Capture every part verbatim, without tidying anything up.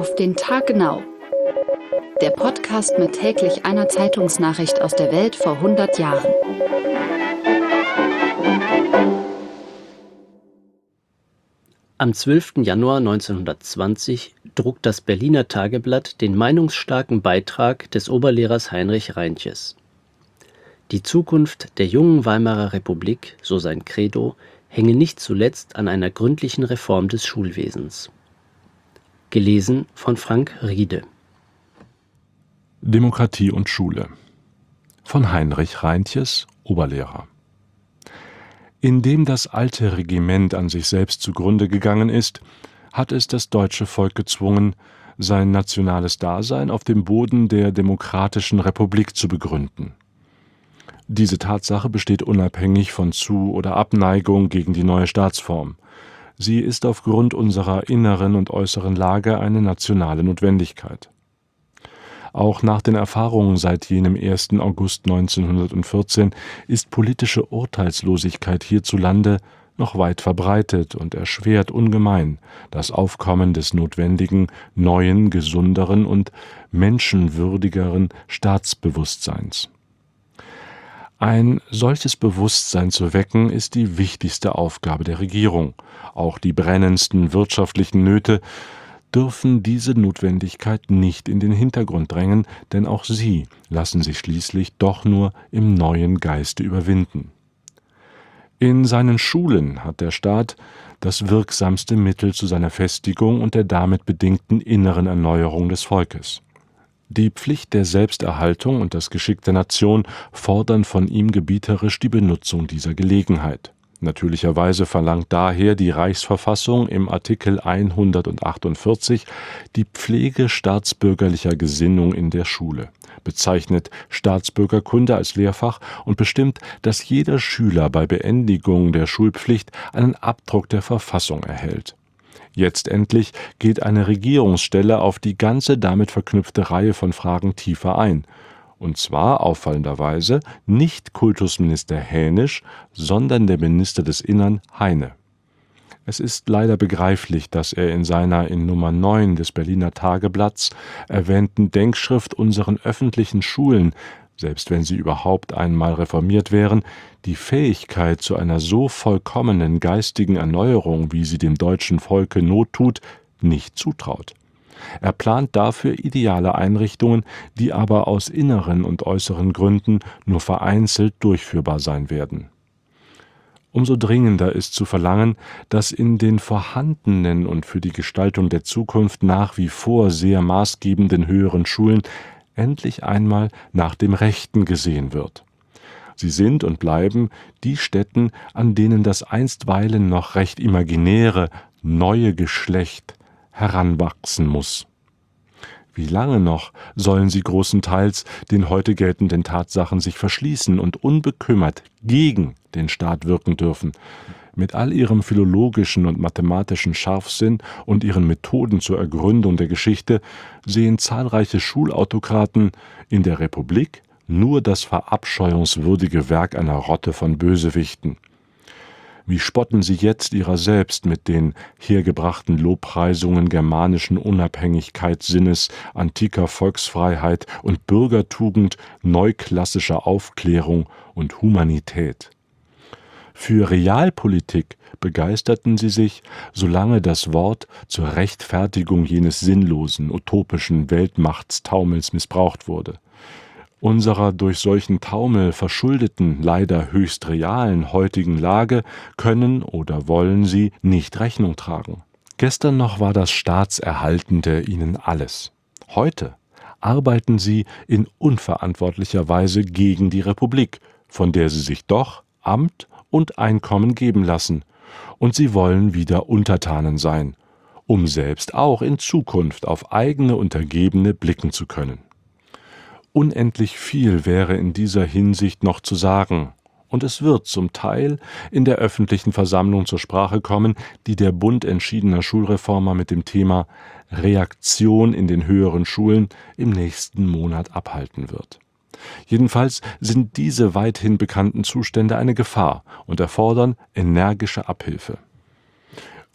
Auf den Tag genau. Der Podcast mit täglich einer Zeitungsnachricht aus der Welt vor hundert Jahren. Am zwölften Januar neunzehnhundertzwanzig druckt das Berliner Tageblatt den meinungsstarken Beitrag des Oberlehrers Heinrich Reinches. Die Zukunft der jungen Weimarer Republik, so sein Credo, hänge nicht zuletzt an einer gründlichen Reform des Schulwesens. Gelesen von Frank Riede. Demokratie und Schule von Heinrich Reinches, Oberlehrer. Indem das alte Regiment an sich selbst zugrunde gegangen ist, hat es das deutsche Volk gezwungen, sein nationales Dasein auf dem Boden der demokratischen Republik zu begründen. Diese Tatsache besteht unabhängig von Zu- oder Abneigung gegen die neue Staatsform. Sie ist aufgrund unserer inneren und äußeren Lage eine nationale Notwendigkeit. Auch nach den Erfahrungen seit jenem ersten August neunzehnhundertvierzehn ist politische Urteilslosigkeit hierzulande noch weit verbreitet und erschwert ungemein das Aufkommen des notwendigen, neuen, gesunderen und menschenwürdigeren Staatsbewusstseins. Ein solches Bewusstsein zu wecken, ist die wichtigste Aufgabe der Regierung. Auch die brennendsten wirtschaftlichen Nöte dürfen diese Notwendigkeit nicht in den Hintergrund drängen, denn auch sie lassen sich schließlich doch nur im neuen Geiste überwinden. In seinen Schulen hat der Staat das wirksamste Mittel zu seiner Festigung und der damit bedingten inneren Erneuerung des Volkes. Die Pflicht der Selbsterhaltung und das Geschick der Nation fordern von ihm gebieterisch die Benutzung dieser Gelegenheit. Natürlicherweise verlangt daher die Reichsverfassung im Artikel hundertachtundvierzig die Pflege staatsbürgerlicher Gesinnung in der Schule, bezeichnet Staatsbürgerkunde als Lehrfach und bestimmt, dass jeder Schüler bei Beendigung der Schulpflicht einen Abdruck der Verfassung erhält. Jetzt endlich geht eine Regierungsstelle auf die ganze damit verknüpfte Reihe von Fragen tiefer ein. Und zwar auffallenderweise nicht Kultusminister Hänisch, sondern der Minister des Innern Heine. Es ist leider begreiflich, dass er in seiner in Nummer neun des Berliner Tageblatts erwähnten Denkschrift unseren öffentlichen Schulen, selbst wenn sie überhaupt einmal reformiert wären, die Fähigkeit zu einer so vollkommenen geistigen Erneuerung, wie sie dem deutschen Volke Not tut, nicht zutraut. Er plant dafür ideale Einrichtungen, die aber aus inneren und äußeren Gründen nur vereinzelt durchführbar sein werden. Umso dringender ist zu verlangen, dass in den vorhandenen und für die Gestaltung der Zukunft nach wie vor sehr maßgebenden höheren Schulen endlich einmal nach dem Rechten gesehen wird. Sie sind und bleiben die Stätten, an denen das einstweilen noch recht imaginäre, neue Geschlecht heranwachsen muss. Wie lange noch sollen sie großenteils den heute geltenden Tatsachen sich verschließen und unbekümmert gegen den Staat wirken dürfen? Mit all ihrem philologischen und mathematischen Scharfsinn und ihren Methoden zur Ergründung der Geschichte sehen zahlreiche Schulautokraten in der Republik nur das verabscheuungswürdige Werk einer Rotte von Bösewichten. Wie spotten sie jetzt ihrer selbst mit den hergebrachten Lobpreisungen germanischen Unabhängigkeitssinnes, antiker Volksfreiheit und Bürgertugend, neuklassischer Aufklärung und Humanität. Für Realpolitik begeisterten sie sich, solange das Wort zur Rechtfertigung jenes sinnlosen, utopischen Weltmachtstaumels missbraucht wurde. Unserer durch solchen Taumel verschuldeten, leider höchst realen heutigen Lage können oder wollen sie nicht Rechnung tragen. Gestern noch war das Staatserhaltende ihnen alles. Heute arbeiten sie in unverantwortlicher Weise gegen die Republik, von der sie sich doch Amt und Einkommen geben lassen, und sie wollen wieder Untertanen sein, um selbst auch in Zukunft auf eigene Untergebene blicken zu können. Unendlich viel wäre in dieser Hinsicht noch zu sagen, und es wird zum Teil in der öffentlichen Versammlung zur Sprache kommen, die der Bund entschiedener Schulreformer mit dem Thema Reaktion in den höheren Schulen im nächsten Monat abhalten wird. Jedenfalls sind diese weithin bekannten Zustände eine Gefahr und erfordern energische Abhilfe.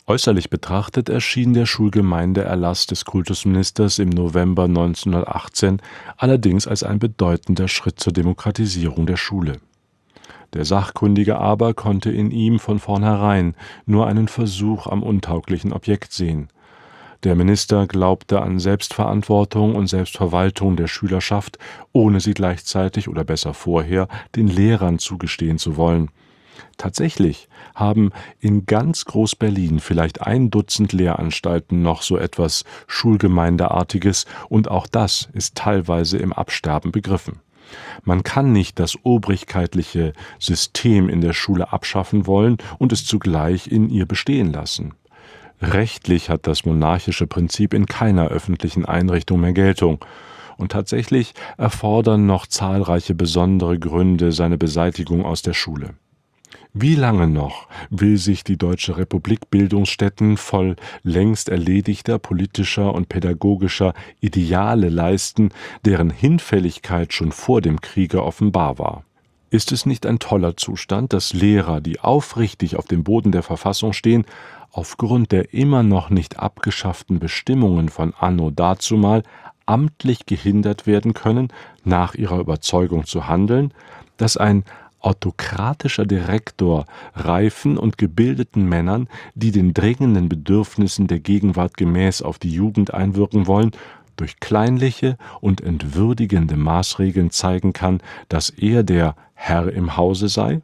Äußerlich betrachtet erschien der Schulgemeindeerlass des Kultusministers im November neunzehnhundertachtzehn allerdings als ein bedeutender Schritt zur Demokratisierung der Schule. Der Sachkundige aber konnte in ihm von vornherein nur einen Versuch am untauglichen Objekt sehen. Der Minister glaubte an Selbstverantwortung und Selbstverwaltung der Schülerschaft, ohne sie gleichzeitig oder besser vorher den Lehrern zugestehen zu wollen. Tatsächlich haben in ganz Groß-Berlin vielleicht ein Dutzend Lehranstalten noch so etwas Schulgemeindeartiges, und auch das ist teilweise im Absterben begriffen. Man kann nicht das obrigkeitliche System in der Schule abschaffen wollen und es zugleich in ihr bestehen lassen. Rechtlich hat das monarchische Prinzip in keiner öffentlichen Einrichtung mehr Geltung. Und tatsächlich erfordern noch zahlreiche besondere Gründe seine Beseitigung aus der Schule. Wie lange noch will sich die Deutsche Republik Bildungsstätten voll längst erledigter politischer und pädagogischer Ideale leisten, deren Hinfälligkeit schon vor dem Kriege offenbar war? Ist es nicht ein toller Zustand, dass Lehrer, die aufrichtig auf dem Boden der Verfassung stehen, aufgrund der immer noch nicht abgeschafften Bestimmungen von anno dazumal amtlich gehindert werden können, nach ihrer Überzeugung zu handeln, dass ein autokratischer Direktor reifen und gebildeten Männern, die den dringenden Bedürfnissen der Gegenwart gemäß auf die Jugend einwirken wollen, durch kleinliche und entwürdigende Maßregeln zeigen kann, dass er der Herr im Hause sei?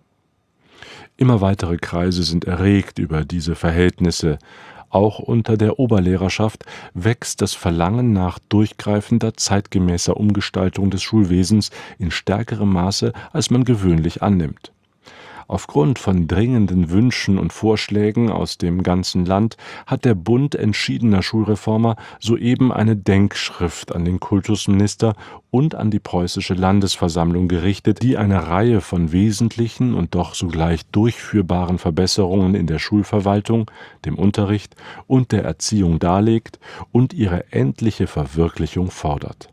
Immer weitere Kreise sind erregt über diese Verhältnisse. Auch unter der Oberlehrerschaft wächst das Verlangen nach durchgreifender, zeitgemäßer Umgestaltung des Schulwesens in stärkerem Maße, als man gewöhnlich annimmt. Aufgrund von dringenden Wünschen und Vorschlägen aus dem ganzen Land hat der Bund entschiedener Schulreformer soeben eine Denkschrift an den Kultusminister und an die Preußische Landesversammlung gerichtet, die eine Reihe von wesentlichen und doch zugleich durchführbaren Verbesserungen in der Schulverwaltung, dem Unterricht und der Erziehung darlegt und ihre endliche Verwirklichung fordert.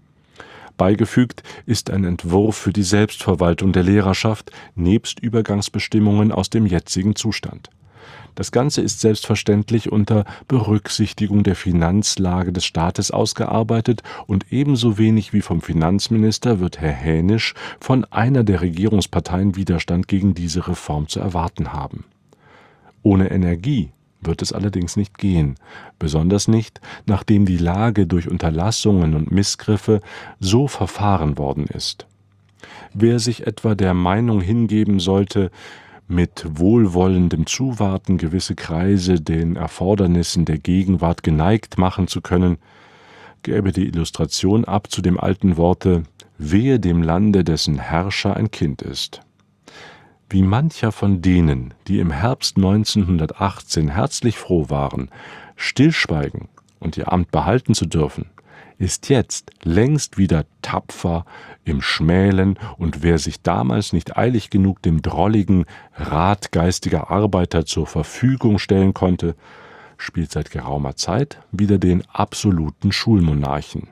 Beigefügt ist ein Entwurf für die Selbstverwaltung der Lehrerschaft nebst Übergangsbestimmungen aus dem jetzigen Zustand. Das Ganze ist selbstverständlich unter Berücksichtigung der Finanzlage des Staates ausgearbeitet, und ebenso wenig wie vom Finanzminister wird Herr Hänisch von einer der Regierungsparteien Widerstand gegen diese Reform zu erwarten haben. Ohne Energie wird es allerdings nicht gehen, besonders nicht, nachdem die Lage durch Unterlassungen und Missgriffe so verfahren worden ist. Wer sich etwa der Meinung hingeben sollte, mit wohlwollendem Zuwarten gewisse Kreise den Erfordernissen der Gegenwart geneigt machen zu können, gäbe die Illustration ab zu dem alten Worte »Wehe dem Lande, dessen Herrscher ein Kind ist«. Wie mancher von denen, die im Herbst neunzehnhundertachtzehn herzlich froh waren, stillschweigen und ihr Amt behalten zu dürfen, ist jetzt längst wieder tapfer im Schmälen, und wer sich damals nicht eilig genug dem drolligen Rat geistiger Arbeiter zur Verfügung stellen konnte, spielt seit geraumer Zeit wieder den absoluten Schulmonarchen.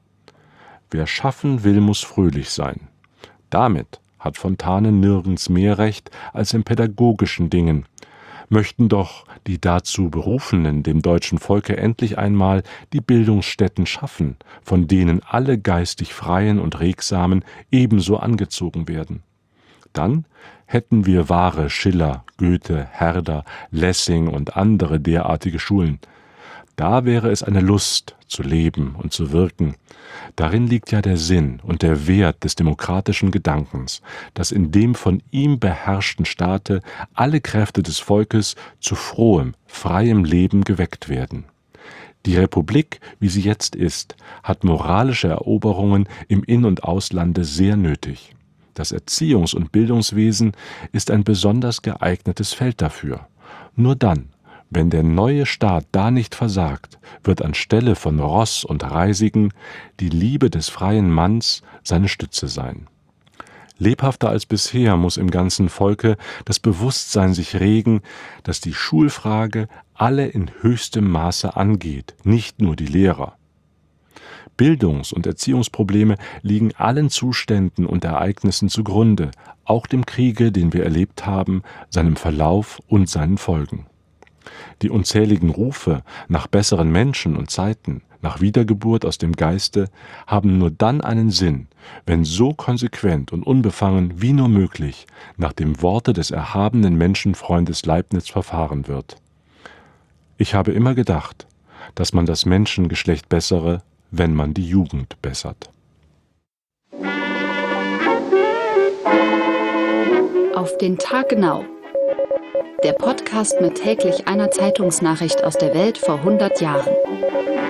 Wer schaffen will, muss fröhlich sein. Damit hat Fontane nirgends mehr Recht als in pädagogischen Dingen. Möchten doch die dazu Berufenen dem deutschen Volke endlich einmal die Bildungsstätten schaffen, von denen alle geistig Freien und Regsamen ebenso angezogen werden. Dann hätten wir wahre Schiller, Goethe, Herder, Lessing und andere derartige Schulen. Da wäre es eine Lust, zu leben und zu wirken. Darin liegt ja der Sinn und der Wert des demokratischen Gedankens, dass in dem von ihm beherrschten Staate alle Kräfte des Volkes zu frohem, freiem Leben geweckt werden. Die Republik, wie sie jetzt ist, hat moralische Eroberungen im In- und Auslande sehr nötig. Das Erziehungs- und Bildungswesen ist ein besonders geeignetes Feld dafür. Nur dann, wenn der neue Staat da nicht versagt, wird anstelle von Ross und Reisigen die Liebe des freien Manns seine Stütze sein. Lebhafter als bisher muss im ganzen Volke das Bewusstsein sich regen, dass die Schulfrage alle in höchstem Maße angeht, nicht nur die Lehrer. Bildungs- und Erziehungsprobleme liegen allen Zuständen und Ereignissen zugrunde, auch dem Kriege, den wir erlebt haben, seinem Verlauf und seinen Folgen. Die unzähligen Rufe nach besseren Menschen und Zeiten, nach Wiedergeburt aus dem Geiste, haben nur dann einen Sinn, wenn so konsequent und unbefangen wie nur möglich nach dem Worte des erhabenen Menschenfreundes Leibniz verfahren wird. Ich habe immer gedacht, dass man das Menschengeschlecht bessere, wenn man die Jugend bessert. Auf den Tag genau. Der Podcast mit täglich einer Zeitungsnachricht aus der Welt vor hundert Jahren.